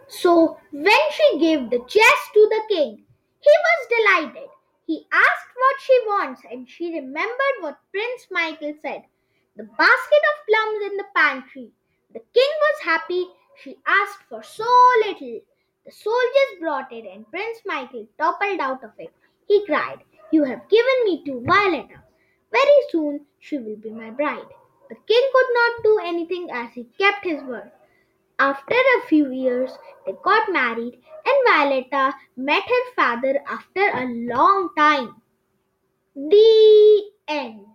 So when she gave the chest to the king, he was delighted. He asked what she wants, and she remembered what Prince Michael said. The basket of plums in the pantry. The king was happy. She asked for so little. The soldiers brought it, and Prince Michael toppled out of it. He cried, "You have given me to Violetta. Very soon she will be my bride." The king could not do anything as he kept his word. After a few years, they got married, and Violetta met her father after a long time. The end.